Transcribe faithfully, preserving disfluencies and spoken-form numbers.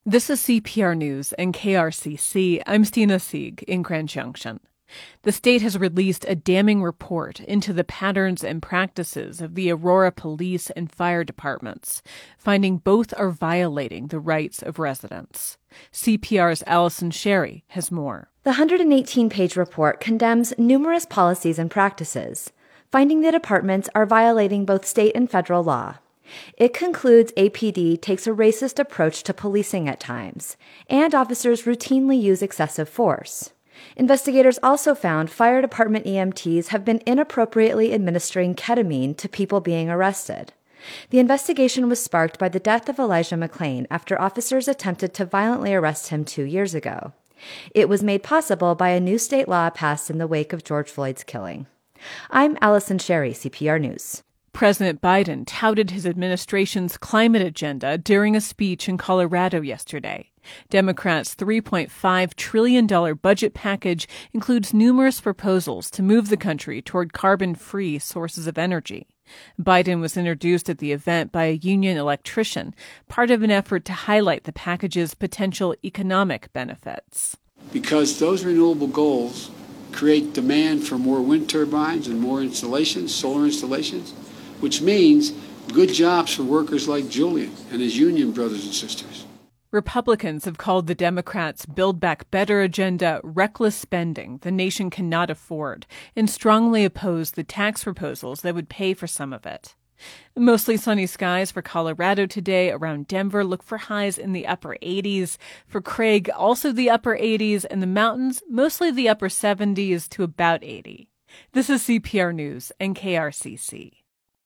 This is C P R News and K R C C. I'm Stina Sieg in Grand Junction. The state has released a damning report into the patterns and practices of the Aurora police and fire departments, finding both are violating the rights of residents. C P R's Allison Sherry has more. The one hundred eighteen page report condemns numerous policies and practices, finding the departments are violating both state and federal law. It concludes A P D takes a racist approach to policing at times, and officers routinely use excessive force. Investigators also found fire department E M Ts have been inappropriately administering ketamine to people being arrested. The investigation was sparked by the death of Elijah McClain after officers attempted to violently arrest him two years ago. It was made possible by a new state law passed in the wake of George Floyd's killing. I'm Allison Sherry, C P R News. President Biden touted his administration's climate agenda during a speech in Colorado yesterday. Democrats' three point five trillion dollars budget package includes numerous proposals to move the country toward carbon-free sources of energy. Biden was introduced at the event by a union electrician, part of an effort to highlight the package's potential economic benefits. Because those renewable goals create demand for more wind turbines and more installations, solar installations, which means good jobs for workers like Julian and his union brothers and sisters. Republicans have called the Democrats' Build Back Better agenda reckless spending the nation cannot afford and strongly oppose the tax proposals that would pay for some of it. Mostly sunny skies for Colorado today. Around Denver, look for highs in the upper eighties. For Craig, also the upper eighties, and the mountains, mostly the upper seventies to about eighty. This is C P R News and K R C C.